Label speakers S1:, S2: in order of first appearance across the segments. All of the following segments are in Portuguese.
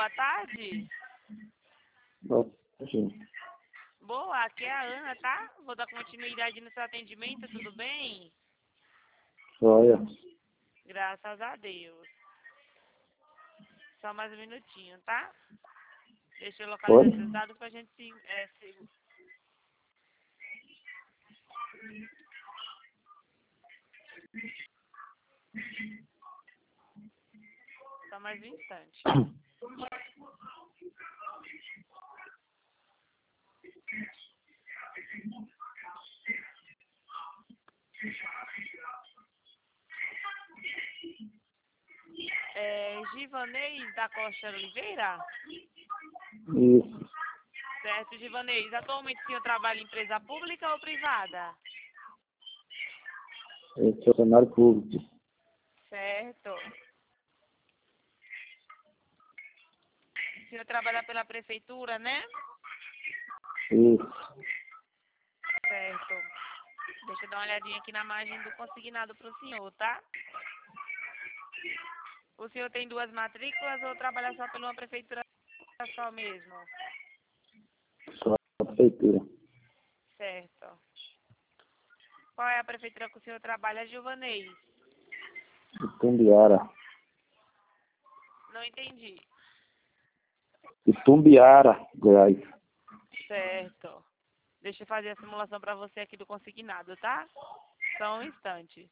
S1: boa tarde.
S2: Boa tarde.
S1: Boa, aqui é a Ana, tá? Vou dar continuidade no seu atendimento, tudo bem?
S2: Olha,
S1: Graças a Deus. Só mais um minutinho, tá? Deixa eu localizar
S2: Oi?
S1: seus dados pra gente se... Só mais um instante. Givanês da Costa Oliveira?
S2: Isso.
S1: Certo, Givanês. Atualmente o senhor trabalha em empresa pública ou privada?
S2: É funcionário público.
S1: Certo. O senhor trabalha pela prefeitura, né?
S2: Isso.
S1: Certo. Deixa eu dar uma olhadinha aqui na margem do consignado para o senhor, tá? O senhor tem duas matrículas ou trabalha só por uma prefeitura só mesmo?
S2: Só a prefeitura.
S1: Certo. Qual é a prefeitura que o senhor trabalha, Givanês?
S2: Itumbiara.
S1: Não entendi.
S2: Itumbiara, Goiás.
S1: Certo. Deixa eu fazer a simulação para você aqui do consignado, tá? Só um instante.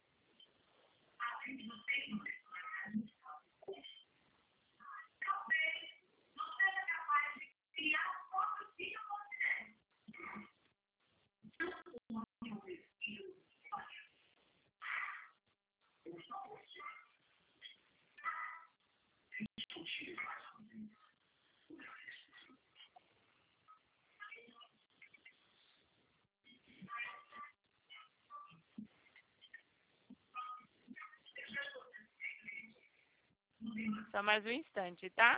S1: Só mais um instante, tá?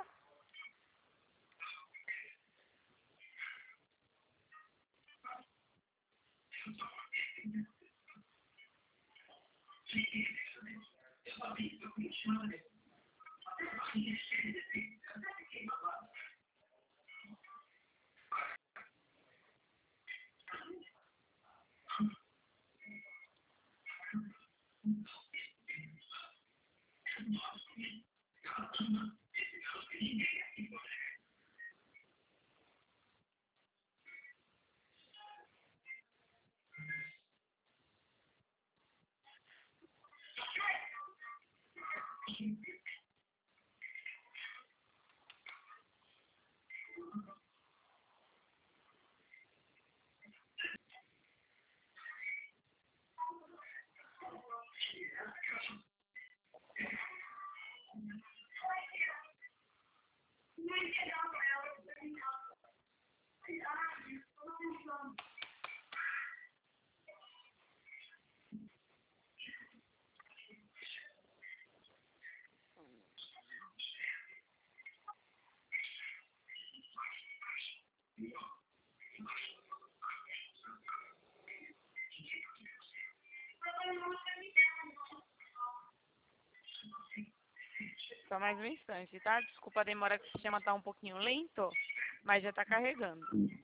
S1: Só mais um instante, tá? Desculpa a demora que o sistema tá um pouquinho lento, mas já tá carregando.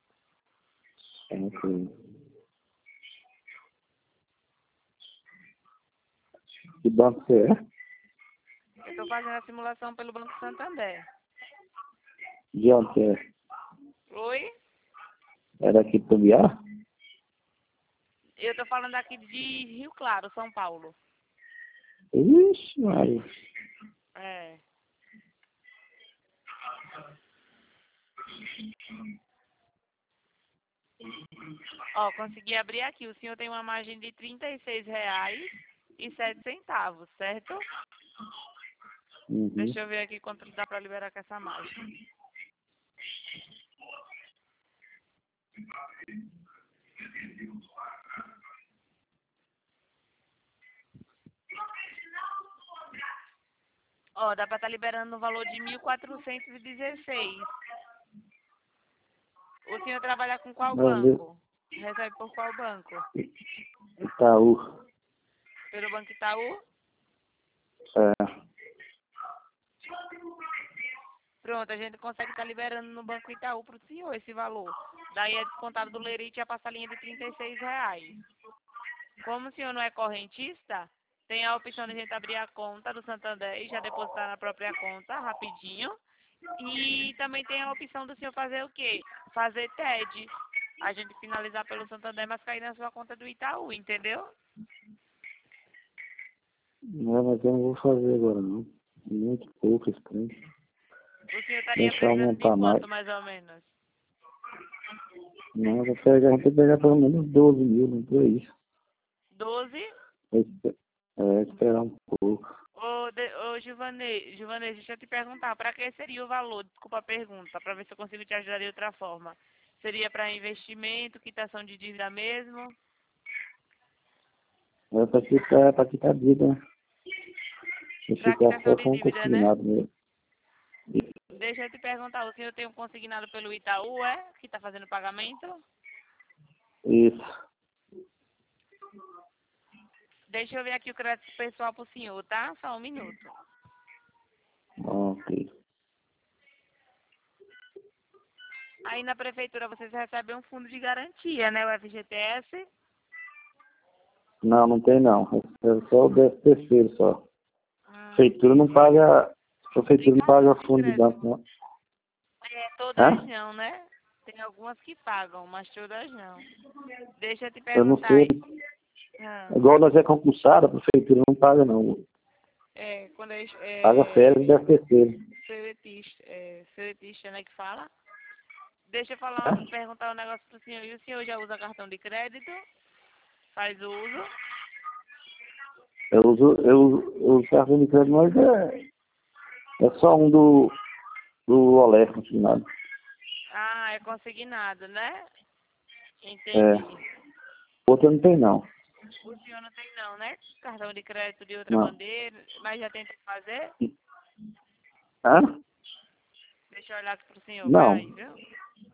S2: Ok. Que banco você é?
S1: Eu tô fazendo a simulação pelo Banco Santander.
S2: De onde você é?
S1: Oi?
S2: É daqui de Itumbiara?
S1: Eu tô falando aqui de Rio Claro, São Paulo.
S2: Ixi, Maria.
S1: É. Ó, consegui abrir aqui. O senhor tem uma margem de R$ 36,07, certo?
S2: Uhum.
S1: Deixa eu ver aqui quanto dá pra liberar com essa margem. Ó, dá pra estar liberando no valor de 1.416. O senhor trabalha com qual
S2: Valeu.
S1: banco? Recebe por qual banco?
S2: Itaú.
S1: Pelo Banco Itaú?
S2: É.
S1: Pronto, a gente consegue estar liberando no Banco Itaú para o senhor esse valor. Daí é descontado do lerite a passa a linha de R$ 36. Como o senhor não é correntista, tem a opção de a gente abrir a conta do Santander e já depositar na própria conta, rapidinho. E também tem a opção do senhor fazer o quê? Fazer TED. A gente finalizar pelo Santander, mas cair na sua conta do Itaú, entendeu?
S2: Não, mas eu não vou fazer agora, não. Muito pouco esse trem.
S1: O senhor estaria
S2: Deixa eu
S1: precisando de
S2: aumentar mais.
S1: quanto, mais ou menos?
S2: Não, eu vou ter que pegar pelo menos 12 mil, não foi isso.
S1: 12?
S2: Esperar um pouco.
S1: Ô Givanei, deixa eu te perguntar, para que seria o valor? Desculpa a pergunta, para ver se eu consigo te ajudar de outra forma. Seria para investimento, quitação de dívida mesmo?
S2: É pra quitar a dívida, né? Se
S1: Para
S2: ficar
S1: quitação
S2: só
S1: de
S2: com o
S1: dívida, né?
S2: consignado mesmo.
S1: Deixa eu te perguntar, o senhor tem um consignado pelo Itaú, é? Que está fazendo pagamento?
S2: Isso.
S1: Deixa eu ver aqui o crédito pessoal pro senhor, tá? Só um minuto.
S2: Ok.
S1: Aí na prefeitura vocês recebem um fundo de garantia, né? O FGTS.
S2: Não, não tem não. É só o 13º só. A prefeitura não
S1: Entendi.
S2: paga. A prefeitura
S1: E
S2: não paga
S1: cartão de
S2: fundo de
S1: crédito?
S2: banco, não.
S1: Todas
S2: Hã?
S1: não, né? Tem algumas que pagam, mas todas não. Deixa eu te
S2: Eu não
S1: perguntar
S2: sei.
S1: aí. Ah,
S2: Igual nós é concursado, a prefeitura não paga não.
S1: quando
S2: Paga férias do 13º.
S1: seletista, né, que fala? Deixa eu perguntar um negócio pro senhor. E o senhor já usa cartão de crédito? Faz uso?
S2: Eu uso cartão de crédito, mas é só um do Olé consignado.
S1: Ah, é consignado, né?
S2: É.
S1: Entendi.
S2: Outra não tem não.
S1: O senhor não tem não, né? Cartão de crédito de outra
S2: Não.
S1: bandeira, mas já tentou fazer?
S2: Hã?
S1: Deixa eu olhar aqui pro senhor,
S2: Não.
S1: peraí, viu?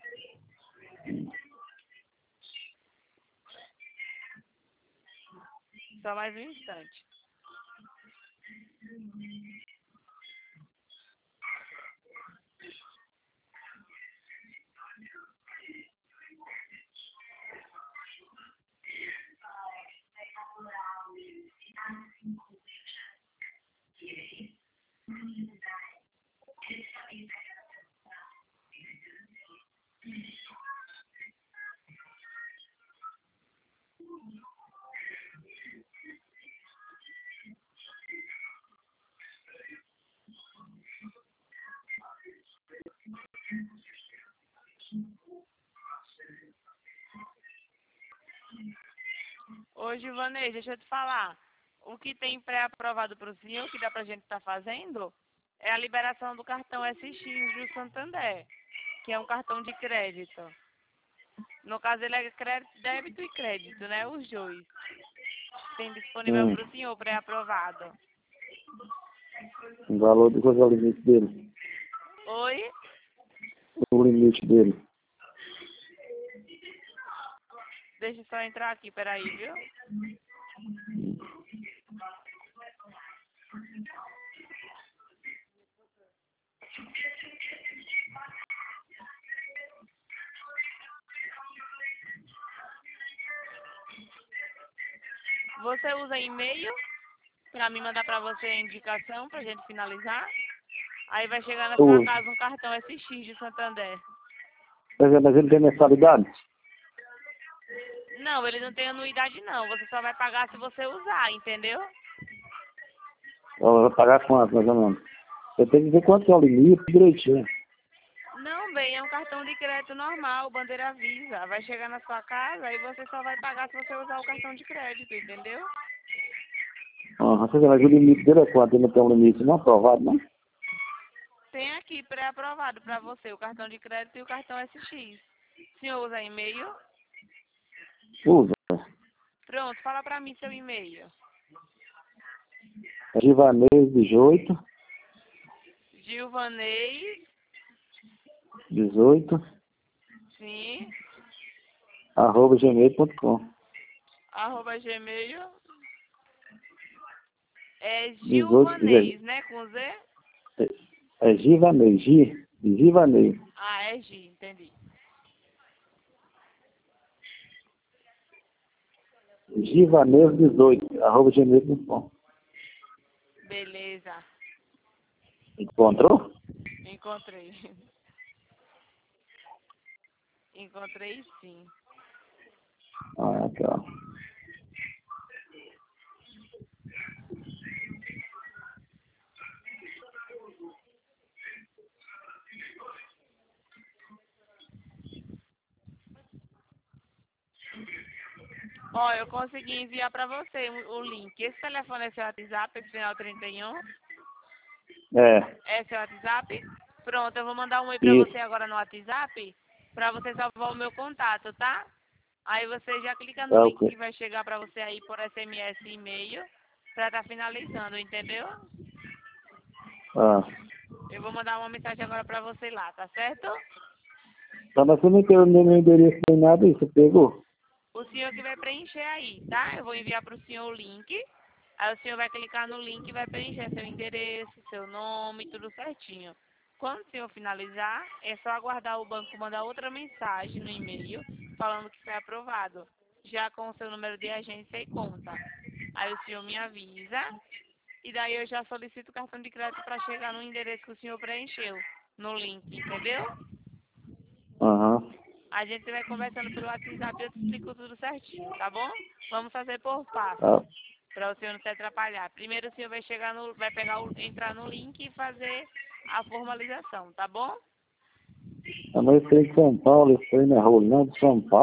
S1: Só mais um instante. Ô, Givanei, deixa eu te falar. O que tem pré-aprovado para o senhor, que dá pra gente estar fazendo, é a liberação do cartão SX do Santander, que é um cartão de crédito. No caso, ele é débito e crédito, né? Os dois. Tem disponível para o senhor, pré-aprovado.
S2: O valor do qual é o limite dele?
S1: Oi?
S2: O limite dele.
S1: Deixa eu só entrar aqui, peraí, viu? Você usa e-mail para me mandar para você a indicação para a gente finalizar? Aí vai chegar na sua
S2: Uso.
S1: casa um cartão SX de Santander.
S2: Mas ele tem mensalidade?
S1: Não, ele não tem anuidade não. Você só vai pagar se você usar, entendeu?
S2: Eu vou pagar quanto, mais ou menos? Eu tenho que ver quanto é o limite direitinho.
S1: Não, bem, é um cartão de crédito normal, bandeira Visa. Vai chegar na sua casa e você só vai pagar se você usar o cartão de crédito, entendeu?
S2: Mas o limite dele é quanto? Ele não tem um limite não aprovado, não?
S1: Tem aqui pré-aprovado para você o cartão de crédito e o cartão SX. O senhor usa e-mail?
S2: Usa.
S1: Pronto, fala para mim seu e-mail.
S2: Givanês 18,
S1: Gilvanei,
S2: 18,
S1: sim,
S2: @gmail.com.
S1: @gmail. É
S2: 18,
S1: Gilvanês, né? Com Z?
S2: É Givanei, Givanei.
S1: Ah, é Gi, entendi.
S2: Givanei18, @gmail.com.
S1: Beleza.
S2: Encontrou?
S1: Encontrei. Encontrei sim.
S2: Ah, aqui, ó.
S1: Ó, eu consegui enviar pra você o link. Esse telefone é seu WhatsApp, esse final 31?
S2: É,
S1: É seu WhatsApp? Pronto, eu vou mandar um oi pra você
S2: isso.
S1: agora no WhatsApp, pra você salvar o meu contato, tá? Aí você já clica no
S2: Tá
S1: link
S2: ok.
S1: que vai chegar pra você aí por SMS e e-mail, pra tá finalizando, entendeu?
S2: Ah.
S1: Eu vou mandar uma mensagem agora pra você lá, tá certo?
S2: Tá, mas você não tem o meu endereço nem nada aí, você pegou?
S1: O senhor que vai preencher aí, tá? Eu vou enviar pro senhor o link. Aí o senhor vai clicar no link e vai preencher seu endereço, seu nome, tudo certinho. Quando o senhor finalizar, é só aguardar o banco mandar outra mensagem no e-mail falando que foi aprovado, já com o seu número de agência e conta. Aí o senhor me avisa e daí eu já solicito o cartão de crédito para chegar no endereço que o senhor preencheu, no link, entendeu?
S2: Aham.
S1: A gente vai conversando pelo WhatsApp e eu te explico tudo certinho, tá bom? Vamos fazer por passo,
S2: Tá.
S1: para o senhor não se atrapalhar. Primeiro o senhor vai chegar no, vai pegar entrar no link e fazer a formalização, tá bom?
S2: Ah, mas eu estou em São Paulo, eu estou na rua, não de São Paulo.